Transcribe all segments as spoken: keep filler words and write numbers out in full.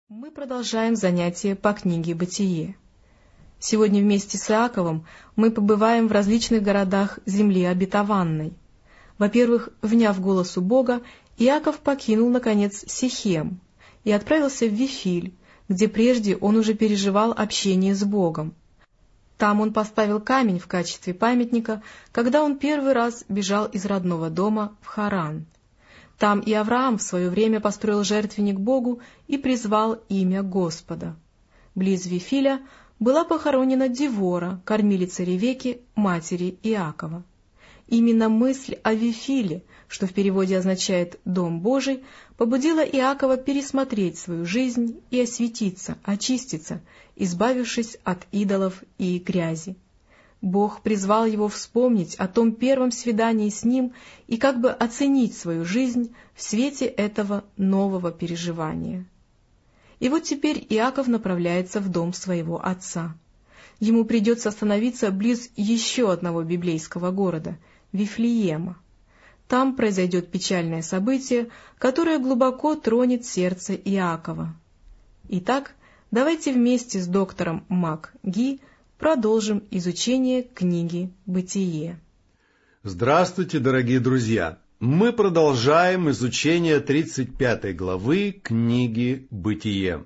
Мы продолжаем занятия по книге «Бытие». Сегодня вместе с Иаковом мы побываем в различных городах земли обетованной. Во-первых, вняв голосу Бога, Иаков покинул, наконец, Сихем и отправился в Вифиль, где прежде он уже переживал общение с Богом. Там он поставил камень в качестве памятника, когда он первый раз бежал из родного дома в Харан. Там и Авраам в свое время построил жертвенник Богу и призвал имя Господа. Близ Вифиля была похоронена Девора, кормилица Ревекки, матери Иакова. Именно мысль о Вифиле, что в переводе означает «дом Божий», побудила Иакова пересмотреть свою жизнь и осветиться, очиститься, избавившись от идолов и грязи. Бог призвал его вспомнить о том первом свидании с Ним и как бы оценить свою жизнь в свете этого нового переживания. И вот теперь Иаков направляется в дом своего отца. Ему придется остановиться близ еще одного библейского города — Вифлеема. Там произойдет печальное событие, которое глубоко тронет сердце Иакова. Итак, давайте вместе с доктором МакГи продолжим изучение книги «Бытие». Здравствуйте, дорогие друзья! Мы продолжаем изучение тридцать пятой главы книги «Бытие».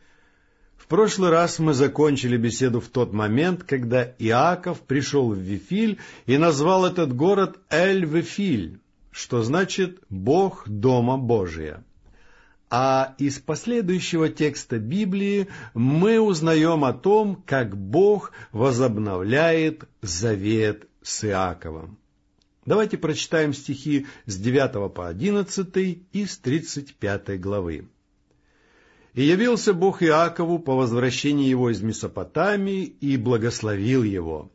В прошлый раз мы закончили беседу в тот момент, когда Иаков пришел в Вифиль и назвал этот город Эль-Вифиль, что значит «Бог дома Божия». А из последующего текста Библии мы узнаем о том, как Бог возобновляет завет с Иаковом. Давайте прочитаем стихи с девятого по одиннадцатый и с тридцать пятой главы. «И явился Бог Иакову по возвращении его из Месопотамии и благословил его.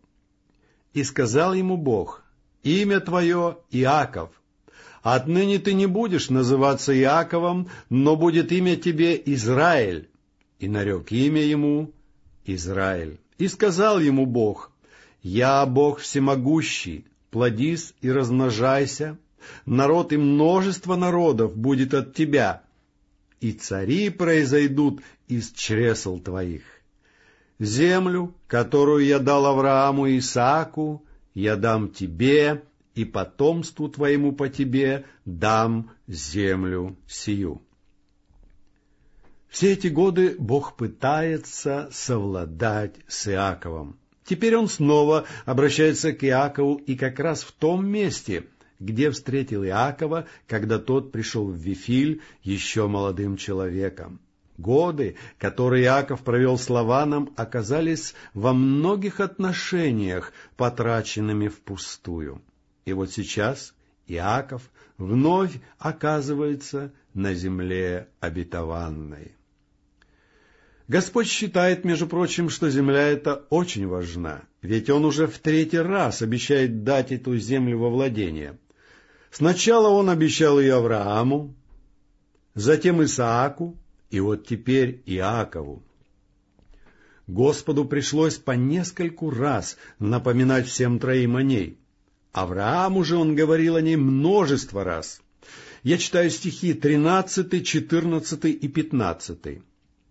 И сказал ему Бог: имя твое Иаков. Отныне ты не будешь называться Иаковом, но будет имя тебе Израиль. И нарек имя ему Израиль. И сказал ему Бог: я Бог всемогущий, плодись и размножайся, народ и множество народов будет от тебя, и цари произойдут из чресл твоих. Землю, которую я дал Аврааму и Исааку, я дам тебе, и потомству твоему по тебе дам землю сию». Все эти годы Бог пытается совладать с Иаковом. Теперь он снова обращается к Иакову, и как раз в том месте, где встретил Иакова, когда тот пришел в Вифиль еще молодым человеком. Годы, которые Иаков провел с Лаваном, оказались во многих отношениях потраченными впустую. И вот сейчас Иаков вновь оказывается на земле обетованной. Господь считает, между прочим, что земля эта очень важна, ведь Он уже в третий раз обещает дать эту землю во владение. Сначала Он обещал ее Аврааму, затем Исааку, и вот теперь Иакову. Господу пришлось по нескольку раз напоминать всем троим о ней. Аврааму же Он говорил о ней множество раз. Я читаю стихи тринадцатый, четырнадцатый и пятнадцатый.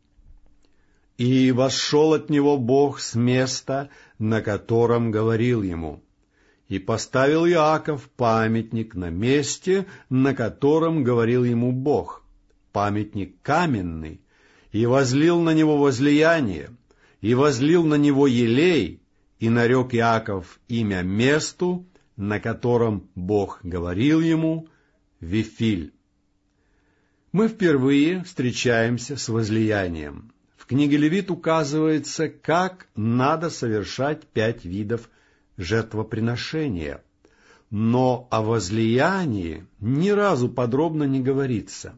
«И восшел от него Бог с места, на котором говорил ему, и поставил Иаков памятник на месте, на котором говорил ему Бог, памятник каменный, и возлил на него возлияние, и возлил на него елей, и нарек Иаков имя месту, на котором Бог говорил ему, Вифиль». Мы впервые встречаемся с возлиянием. В книге Левит указывается, как надо совершать пять видов жертвоприношения, но о возлиянии ни разу подробно не говорится.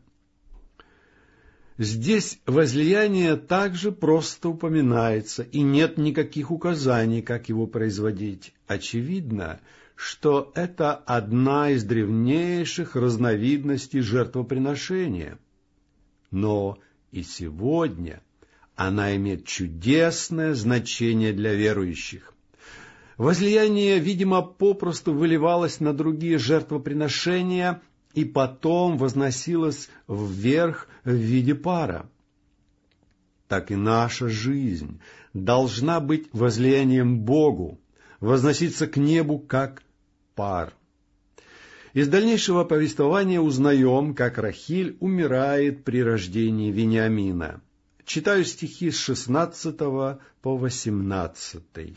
Здесь возлияние также просто упоминается, и нет никаких указаний, как его производить. Очевидно, что это одна из древнейших разновидностей жертвоприношения. Но и сегодня она имеет чудесное значение для верующих. Возлияние, видимо, попросту выливалось на другие жертвоприношения и потом возносилось вверх в виде пара. так и наша жизнь должна быть возлиянием Богу, возноситься к небу как пар. Из дальнейшего повествования узнаем, как Рахиль умирает при рождении Вениамина. Читаю стихи с шестнадцатого по восемнадцатый.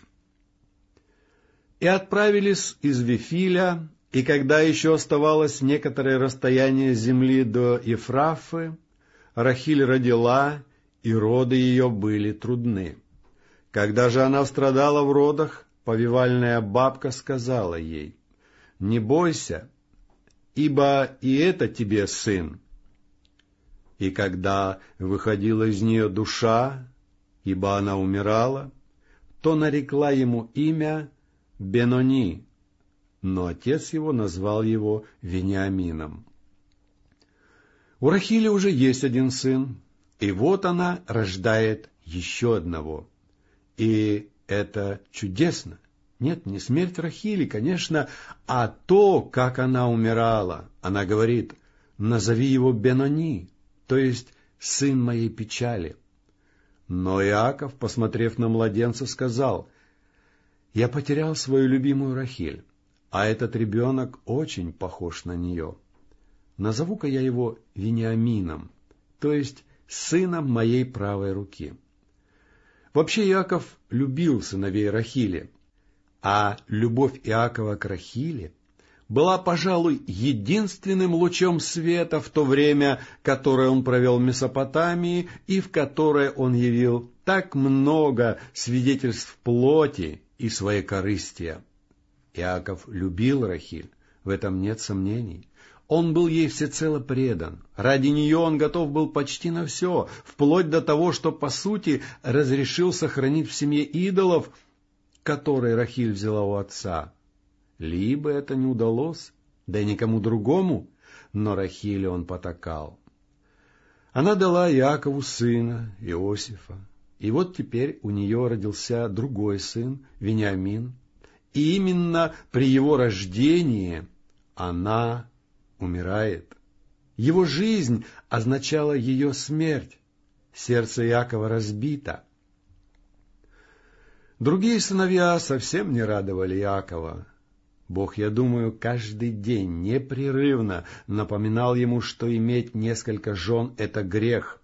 «И отправились из Вифиля, и когда еще оставалось некоторое расстояние земли до Ефрафы, Рахиль родила, и роды ее были трудны. Когда же она страдала в родах, повивальная бабка сказала ей: „Не бойся, ибо и это тебе сын“. И когда выходила из нее душа, ибо она умирала, то нарекла ему имя Бенони, но отец его назвал его Вениамином. У Рахили уже есть один сын, и вот она рождает еще одного. И это чудесно. Нет, не смерть Рахили, конечно, а то, как она умирала. Она говорит: «Назови его Бенони», то есть «сын моей печали». Но Иаков, посмотрев на младенца, сказал: «Я потерял свою любимую Рахиль, а этот ребенок очень похож на нее. Назову-ка я его Вениамином, то есть сыном моей правой руки». Вообще Иаков любил сыновей Рахили, а любовь Иакова к Рахиле была, пожалуй, единственным лучом света в то время, которое он провел в Месопотамии и в которое он явил так много свидетельств плоти и своекорыстия. Иаков любил Рахиль, в этом нет сомнений. Он был ей всецело предан. Ради нее он готов был почти на все, вплоть до того, что, по сути, разрешил сохранить в семье идолов, которые Рахиль взяла у отца. Либо это не удалось, да и никому другому, но Рахиле он потакал. Она дала Иакову сына, Иосифа, и вот теперь у нее родился другой сын, Вениамин, и именно при его рождении она умирает. Его жизнь означала ее смерть. Сердце Иакова разбито. Другие сыновья совсем не радовали Иакова. Бог, я думаю, каждый день непрерывно напоминал ему, что иметь несколько жен — это грех.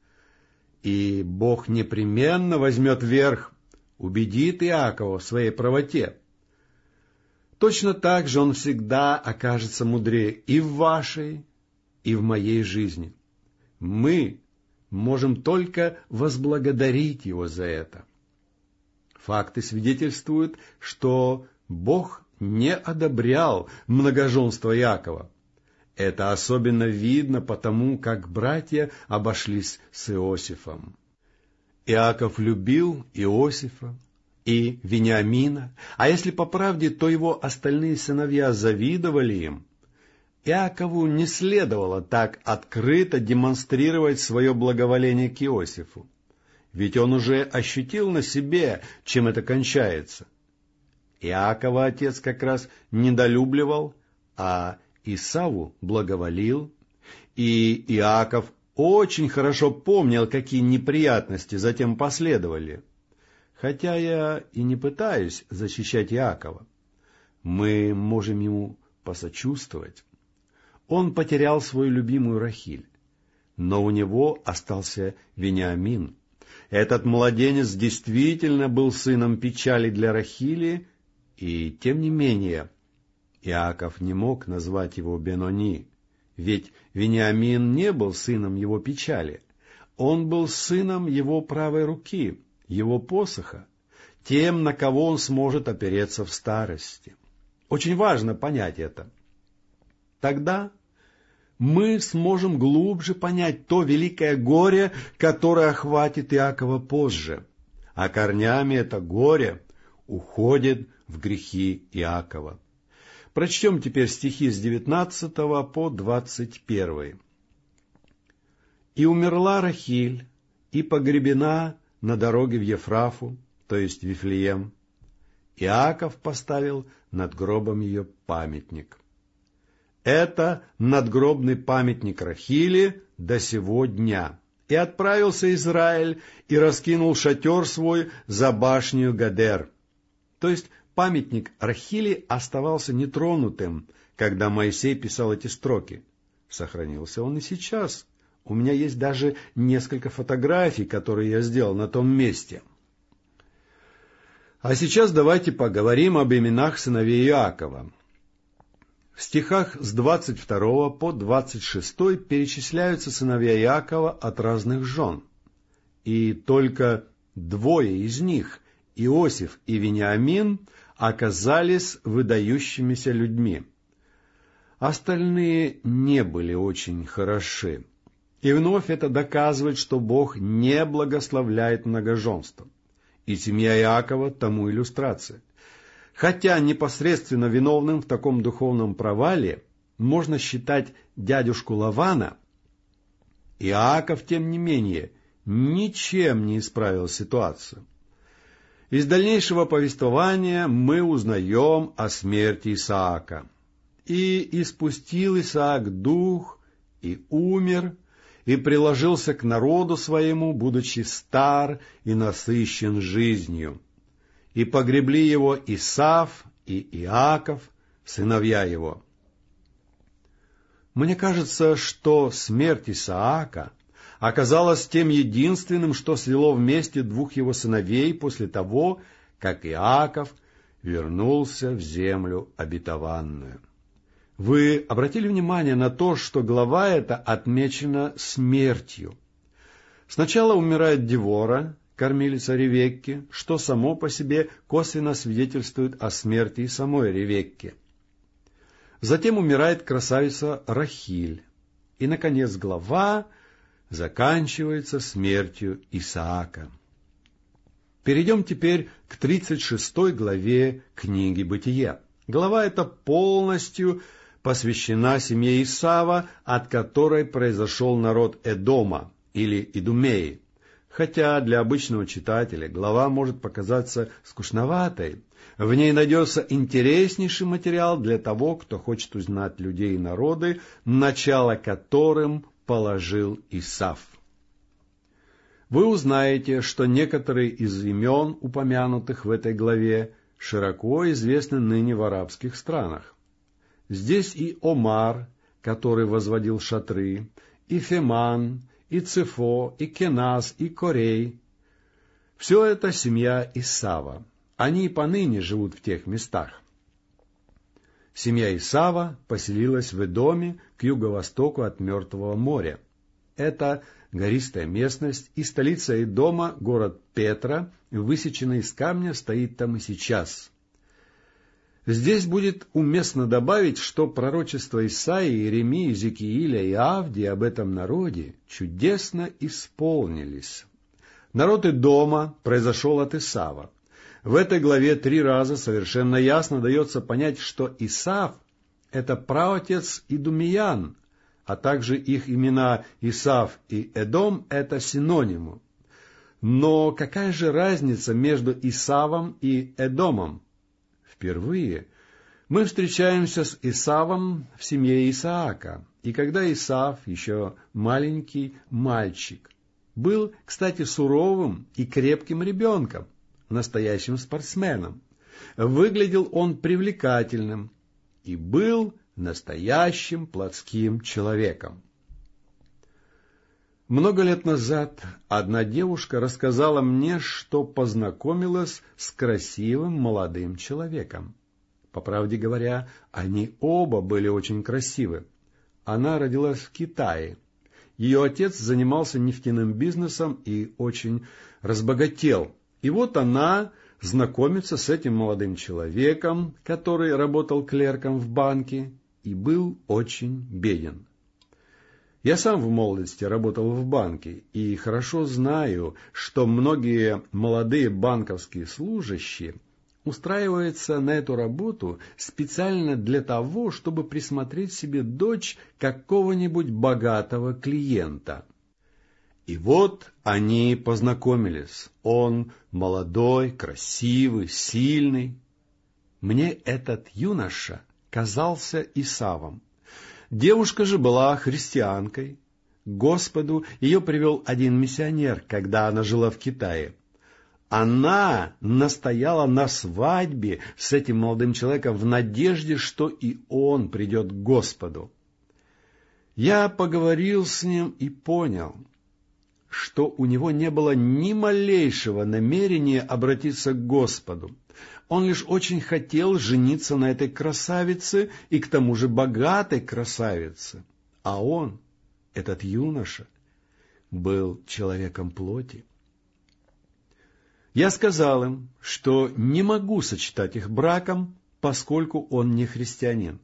И Бог непременно возьмет верх, убедит Иакова в своей правоте. Точно так же он всегда окажется мудрее и в вашей, и в моей жизни. Мы можем только возблагодарить его за это. Факты свидетельствуют, что Бог не одобрял многоженство Иакова. Это особенно видно потому, как братья обошлись с Иосифом. Иаков любил Иосифа и Вениамина, а если по правде, то его остальные сыновья завидовали им. Иакову не следовало так открыто демонстрировать свое благоволение к Иосифу, ведь он уже ощутил на себе, чем это кончается. Иакова отец как раз недолюбливал, а Исаву благоволил, и Иаков очень хорошо помнил, какие неприятности затем последовали. Хотя я и не пытаюсь защищать Иакова, мы можем ему посочувствовать. Он потерял свою любимую Рахиль, но у него остался Вениамин. Этот младенец действительно был сыном печали для Рахили, и тем не менее Иаков не мог назвать его Бенони, ведь Вениамин не был сыном его печали, он был сыном его правой руки, его посоха, тем, на кого он сможет опереться в старости. Очень важно понять это. Тогда мы сможем глубже понять то великое горе, которое охватит Иакова позже, а корнями это горе уходит в грехи Иакова. Прочтем теперь стихи с девятнадцатого по двадцать первый. «И умерла Рахиль, и погребена на дороге в Ефрафу, то есть Вифлеем. Иаков поставил над гробом ее памятник. Это надгробный памятник Рахили до сего дня. И И отправился Израиль, и раскинул шатер свой за башню Гадер. То есть памятник Рахили оставался нетронутым, когда Моисей писал эти строки. Сохранился он и сейчас. У меня есть даже несколько фотографий, которые я сделал на том месте. А сейчас давайте поговорим об именах сыновей Иакова. В стихах с двадцать второго по двадцать шестой перечисляются сыновья Иакова от разных жен. И только двое из них, Иосиф и Вениамин, оказались выдающимися людьми. Остальные не были очень хороши. И вновь это доказывает, что Бог не благословляет многоженство. И семья Иакова тому иллюстрация. Хотя непосредственно виновным в таком духовном провале можно считать дядюшку Лавана, Иаков, тем не менее, ничем не исправил ситуацию. Из дальнейшего повествования мы узнаем о смерти Исаака. «И испустил Исаак дух, и умер, и приложился к народу своему, будучи стар и насыщен жизнью. И погребли его Исав и Иаков, сыновья его». Мне кажется, что смерть Исаака оказалась тем единственным, что свело вместе двух его сыновей после того, как Иаков вернулся в землю обетованную. Вы обратили внимание на то, что глава эта отмечена смертью. Сначала умирает Девора, кормилица Ревекки, что само по себе косвенно свидетельствует о смерти и самой Ревекки. Затем умирает красавица Рахиль. И, наконец, глава заканчивается смертью Исаака. Перейдем теперь к тридцать шестой главе книги Бытия. Глава эта полностью посвящена семье Исава, от которой произошел народ Эдома или Идумеи. Хотя для обычного читателя глава может показаться скучноватой, в ней найдется интереснейший материал для того, кто хочет узнать людей и народы, начало которым положил Исав. Вы узнаете, что некоторые из имен, упомянутых в этой главе, широко известны ныне в арабских странах. Здесь и Омар, который возводил шатры, и Феман, и Цефо, и Кенас, и Корей. Все это семья Исава. Они и поныне живут в тех местах. Семья Исава поселилась в Эдоме к юго-востоку от Мертвого моря. Это гористая местность, и столица Эдома, город Петра, высеченный из камня, стоит там и сейчас. Здесь будет уместно добавить, что пророчества Исаии, Иеремии, Иезекииля и Авдии об этом народе чудесно исполнились. Народ Эдома произошел от Исава. В этой главе три раза совершенно ясно дается понять, что Исав — это праотец идумеян, а также их имена Исав и Эдом — это синонимы. Но какая же разница между Исавом и Эдомом? Впервые мы встречаемся с Исавом в семье Исаака, и когда Исав, еще маленький мальчик, был, кстати, суровым и крепким ребенком, настоящим спортсменом. Выглядел он привлекательным и был настоящим плотским человеком. Много лет назад одна девушка рассказала мне, что познакомилась с красивым молодым человеком. По правде говоря, они оба были очень красивы. Она родилась в Китае. Ее отец занимался нефтяным бизнесом и очень разбогател. И вот она знакомится с этим молодым человеком, который работал клерком в банке и был очень беден. Я сам в молодости работал в банке и хорошо знаю, что многие молодые банковские служащие устраиваются на эту работу специально для того, чтобы присмотреть себе дочь какого-нибудь богатого клиента. И вот они познакомились. Он молодой, красивый, сильный. Мне этот юноша казался Исавом. Девушка же была христианкой. К Господу ее привел один миссионер, когда она жила в Китае. Она настояла на свадьбе с этим молодым человеком в надежде, что и он придет к Господу. Я поговорил с ним и понял, что у него не было ни малейшего намерения обратиться к Господу. Он лишь очень хотел жениться на этой красавице и к тому же богатой красавице. А он, этот юноша, был человеком плоти. Я сказал им, что не могу сочетать их браком, поскольку он не христианин.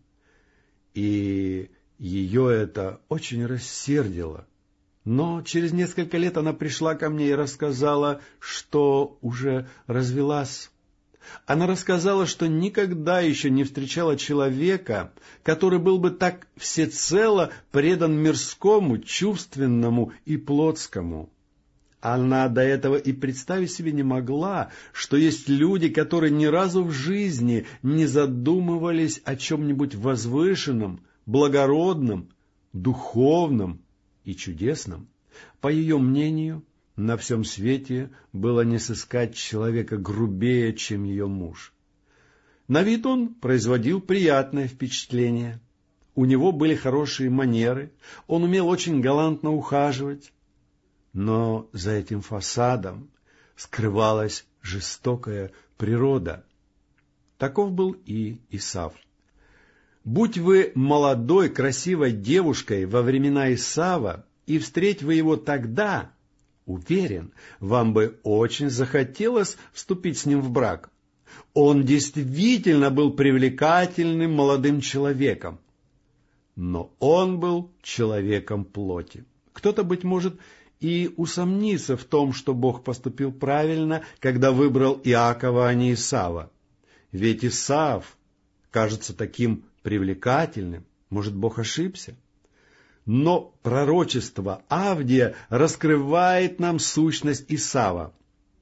И ее это очень рассердило. Но через несколько лет она пришла ко мне и рассказала, что уже развелась. Она рассказала, что никогда еще не встречала человека, который был бы так всецело предан мирскому, чувственному и плотскому. Она до этого и представить себе не могла, что есть люди, которые ни разу в жизни не задумывались о чем-нибудь возвышенном, благородном, духовном и чудесном. По ее мнению, на всем свете было не сыскать человека грубее, чем ее муж. На вид он производил приятное впечатление. У него были хорошие манеры, он умел очень галантно ухаживать. Но за этим фасадом скрывалась жестокая природа. Таков был и Исав. Будь вы молодой, красивой девушкой во времена Исава, и встреть вы его тогда, уверен, вам бы очень захотелось вступить с ним в брак. Он действительно был привлекательным молодым человеком, но он был человеком плоти. Кто-то, быть может, и усомнится в том, что Бог поступил правильно, когда выбрал Иакова, а не Исава. Ведь Исав кажется таким привлекательным. Может, Бог ошибся? Но пророчество Авдия раскрывает нам сущность Исава.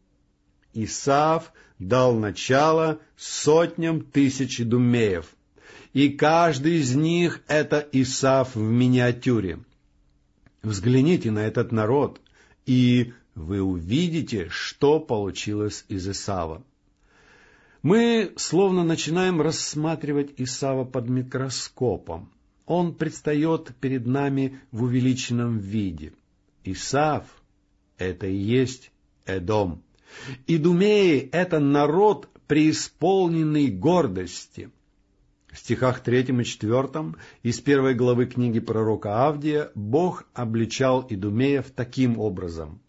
Исав дал начало сотням тысяч идумеев, и каждый из них — это Исав в миниатюре. Взгляните на этот народ, и вы увидите, что получилось из Исава. Мы словно начинаем рассматривать Исава под микроскопом. Он предстает перед нами в увеличенном виде. Исав — это и есть Эдом. Идумеи — это народ, преисполненный гордости. В стихах третьем и четвертом из первой главы книги пророка Авдия Бог обличал идумеев таким образом.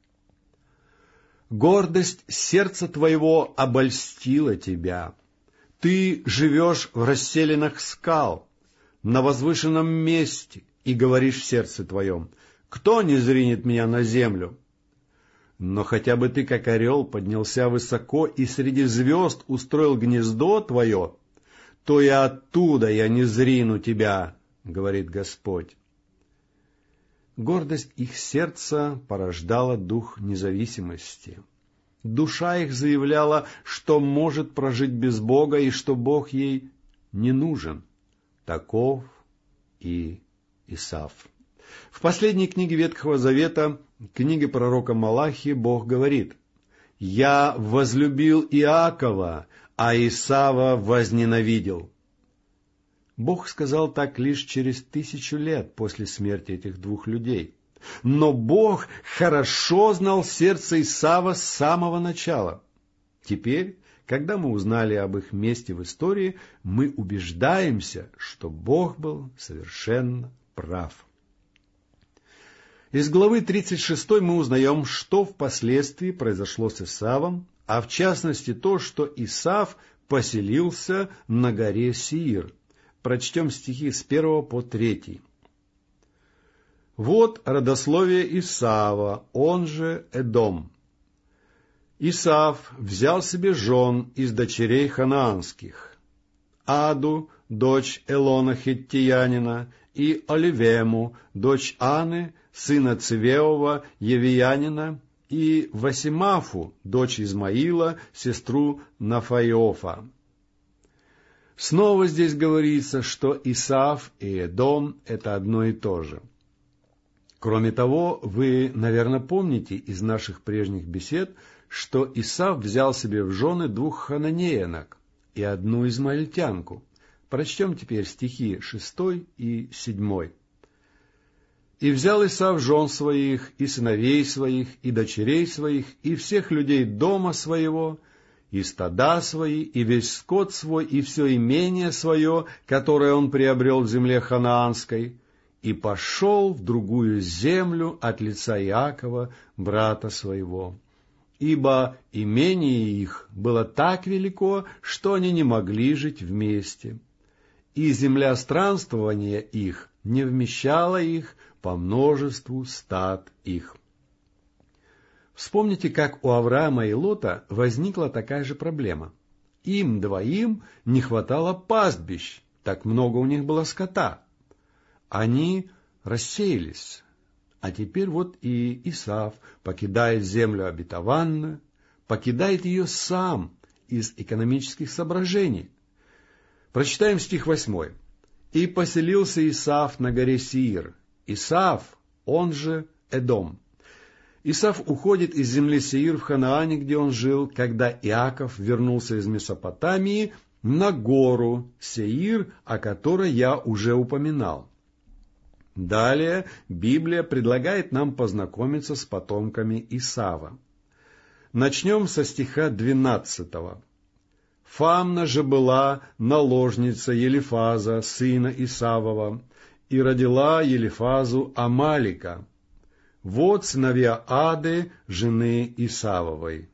«Гордость сердца твоего обольстила тебя. Ты живешь в расселинах скал, на возвышенном месте, и говоришь в сердце твоем: кто не зринет меня на землю? Но хотя бы ты, как орел, поднялся высоко и среди звезд устроил гнездо твое, то и оттуда я не зрину тебя, говорит Господь». Гордость их сердца порождала дух независимости. Душа их заявляла, что может прожить без Бога и что Бог ей не нужен. Таков и Исав. В последней книге Ветхого Завета, книге пророка Малахии, Бог говорит: «Я возлюбил Иакова, а Исава возненавидел». Бог сказал так лишь через тысячу лет после смерти этих двух людей. Но Бог хорошо знал сердце Исава с самого начала. Теперь, когда мы узнали об их месте в истории, мы убеждаемся, что Бог был совершенно прав. Из главы тридцать шестой мы узнаем, что впоследствии произошло с Исавом, а в частности то, что Исав поселился на горе Сеир. Прочтем стихи с первого по третий. «Вот родословие Исава, он же Эдом. Исав взял себе жен из дочерей ханаанских: Аду, дочь Элона хиттиянина, и Оливему, дочь Аны, сына Цивеова, евиянина, и Васимафу, дочь Измаила, сестру Нафаиофа». Снова здесь говорится, что Исав и Эдом — это одно и то же. Кроме того, вы, наверное, помните из наших прежних бесед, что Исав взял себе в жены двух хананеянок и одну измаильтянку. Прочтем теперь стихи шестой и седьмой. «И взял Исав жен своих, и сыновей своих, и дочерей своих, и всех людей дома своего, и стада свои, и весь скот свой, и все имение свое, которое он приобрел в земле ханаанской, и пошел в другую землю от лица Иакова, брата своего. Ибо имение их было так велико, что они не могли жить вместе, и земля странствования их не вмещала их по множеству стад их». Вспомните, как у Авраама и Лота возникла такая же проблема. Им двоим не хватало пастбищ, так много у них было скота. Они рассеялись. А теперь вот и Исав покидает землю обетованную, покидает ее сам из экономических соображений. Прочитаем стих восьмой. «И поселился Исав на горе Сиир». Исав, он же Эдом. Исав уходит из земли Сеир в Ханаане, где он жил, когда Иаков вернулся из Месопотамии на гору Сеир, о которой я уже упоминал. Далее Библия предлагает нам познакомиться с потомками Исава. Начнем со стиха двенадцатого. «Фамна же была наложница Елифаза, сына Исавова, и родила Елифазу Амалика. Вот сыновья Ады, жены Исавовой».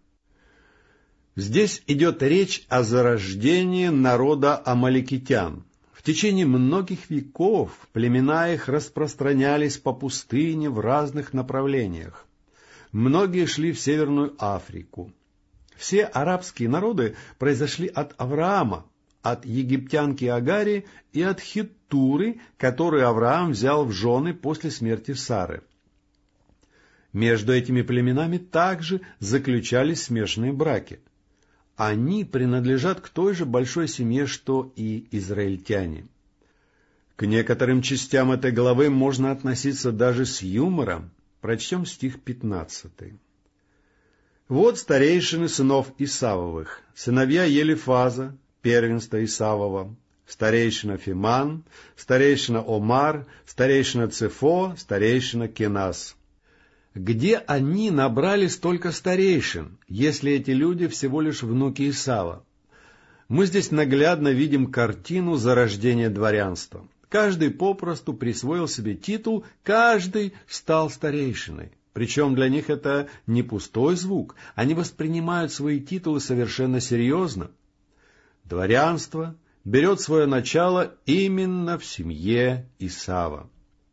Здесь идет речь о зарождении народа амаликитян. В течение многих веков племена их распространялись по пустыне в разных направлениях. Многие шли в Северную Африку. Все арабские народы произошли от Авраама, от египтянки Агари и от Хеттуры, которую Авраам взял в жены после смерти Сары. Между этими племенами также заключались смешанные браки. Они принадлежат к той же большой семье, что и израильтяне. К некоторым частям этой главы можно относиться даже с юмором. Прочтем стих пятнадцатый. «Вот старейшины сынов Исавовых, сыновья Елифаза, первенства Исавова, старейшина Фиман, старейшина Омар, старейшина Цефо, старейшина Кенас». Где они набрали столько старейшин, если эти люди всего лишь внуки Исава? Мы здесь наглядно видим картину зарождения дворянства. Каждый попросту присвоил себе титул, каждый стал старейшиной. Причем для них это не пустой звук, они воспринимают свои титулы совершенно серьезно. Дворянство берет свое начало именно в семье Исава.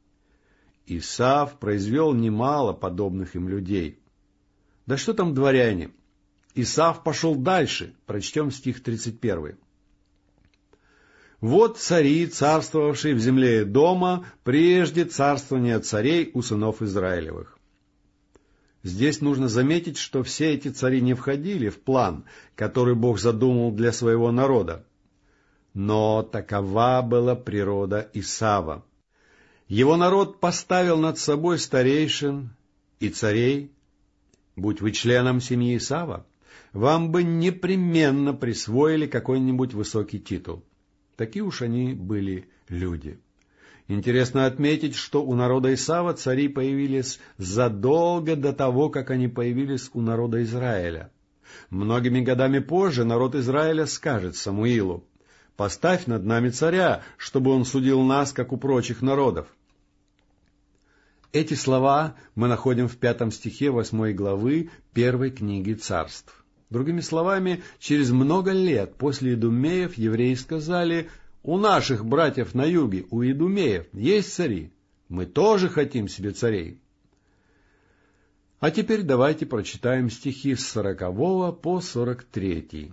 Исав произвел немало подобных им людей. Да что там дворяне? Исав пошел дальше. Прочтем стих тридцать первый. «Вот цари, царствовавшие в земле Эдома, прежде царствования царей у сынов Израилевых». Здесь нужно заметить, что все эти цари не входили в план, который Бог задумал для своего народа. Но такова была природа Исава. Его народ поставил над собой старейшин и царей. Будь вы членом семьи Исава, вам бы непременно присвоили какой-нибудь высокий титул. Такие уж они были люди. Интересно отметить, что у народа Исава цари появились задолго до того, как они появились у народа Израиля. Многими годами позже народ Израиля скажет Самуилу: «Поставь над нами царя, чтобы он судил нас, как у прочих народов». Эти слова мы находим в пятом стихе восьмой главы первой книги Царств. Другими словами, через много лет после идумеев евреи сказали: «У наших братьев на юге, у идумеев, есть цари. Мы тоже хотим себе царей». А теперь давайте прочитаем стихи с сорокового по сорок третий.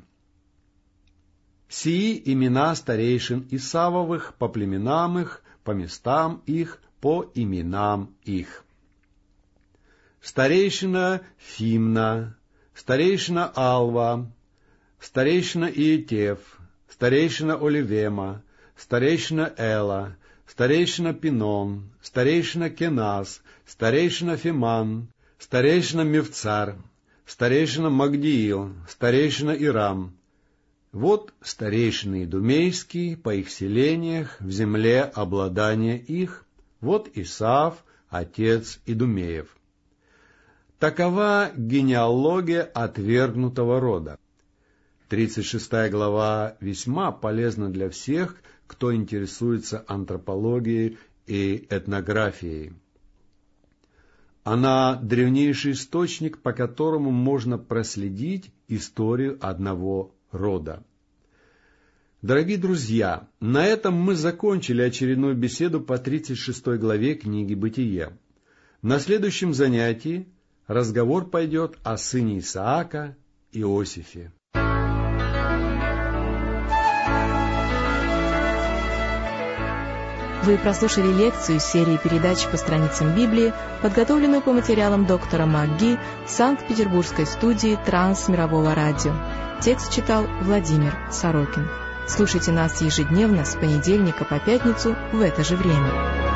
«Сии имена старейшин Исавовых по племенам их, по местам их, по именам их. Старейшина Фимна, старейшина Алва, старейшина Иетев, старейшина Оливема, старейшина Эла, старейшина Пинон, старейшина Кенас, старейшина Фиман, старейшина Мевцар, старейшина Магдиил, старейшина Ирам. Вот старейшины идумейские по их селениях в земле обладания их, вот Исав, отец Идумеев. Такова генеалогия отвергнутого рода. тридцать шестая глава весьма полезна для всех, кто интересуется антропологией и этнографией. Она древнейший источник, по которому можно проследить историю одного рода. Дорогие друзья, на этом мы закончили очередную беседу по тридцать шестой главе книги «Бытие». На следующем занятии разговор пойдет о сыне Исаака, Иосифе. Вы прослушали лекцию серии передач по страницам Библии, подготовленную по материалам доктора МакГи Санкт-Петербургской студии Трансмирового радио. Текст читал Владимир Сорокин. Слушайте нас ежедневно с понедельника по пятницу в это же время.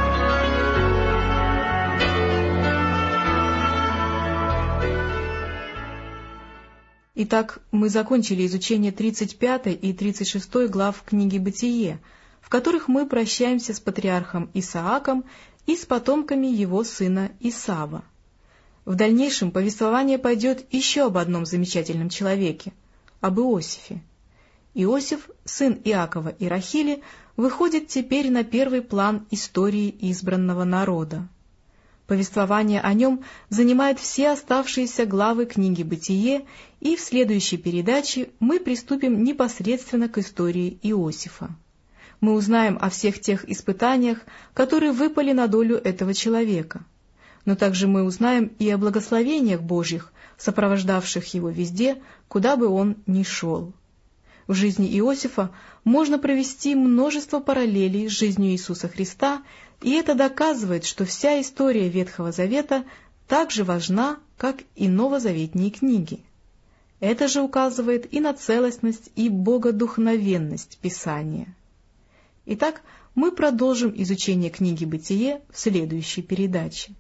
Итак, мы закончили изучение тридцать пятой и тридцать шестой глав книги «Бытие», в которых мы прощаемся с патриархом Исааком и с потомками его сына Исава. В дальнейшем повествование пойдет еще об одном замечательном человеке, об Иосифе. Иосиф, сын Иакова и Рахили, выходит теперь на первый план истории избранного народа. Повествование о нем занимает все оставшиеся главы книги «Бытие», и в следующей передаче мы приступим непосредственно к истории Иосифа. Мы узнаем о всех тех испытаниях, которые выпали на долю этого человека. Но также мы узнаем и о благословениях Божьих, сопровождавших его везде, куда бы он ни шел. В жизни Иосифа можно провести множество параллелей с жизнью Иисуса Христа, и это доказывает, что вся история Ветхого Завета так же важна, как и новозаветные книги. Это же указывает и на целостность и богодухновенность Писания. Итак, мы продолжим изучение книги «Бытие» в следующей передаче.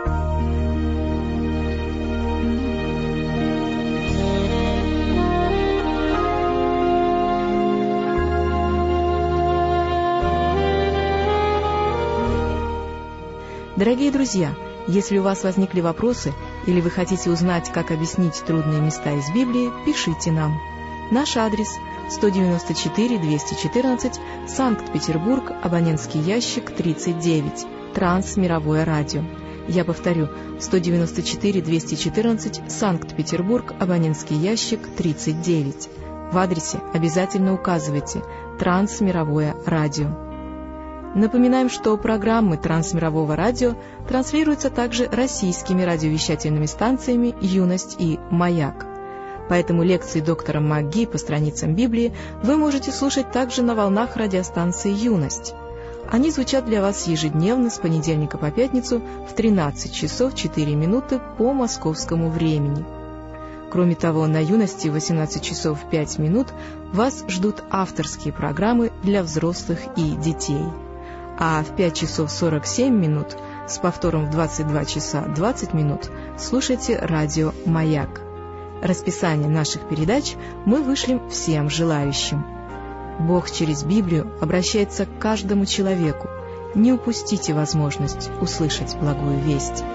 Дорогие друзья, если у вас возникли вопросы или вы хотите узнать, как объяснить трудные места из Библии, пишите нам. Наш адрес – сто девяносто четыре двести четырнадцать, Санкт-Петербург, абонентский ящик тридцать девять, Трансмировое радио. Я повторю, сто девяносто четыре двести четырнадцать, Санкт-Петербург, абонентский ящик тридцать девять. В адресе обязательно указывайте «Трансмировое радио». Напоминаем, что программы Трансмирового радио транслируются также российскими радиовещательными станциями «Юность» и «Маяк». Поэтому лекции доктора МакГи по страницам Библии вы можете слушать также на волнах радиостанции «Юность». Они звучат для вас ежедневно с понедельника по пятницу в тринадцать часов четыре минуты по московскому времени. Кроме того, на «Юности» в восемнадцать часов пять минут вас ждут авторские программы для взрослых и детей. А в пять часов сорок семь минут с повтором в двадцать два часа двадцать минут слушайте радио «Маяк». Расписание наших передач мы вышлем всем желающим. Бог через Библию обращается к каждому человеку. Не упустите возможность услышать благую весть.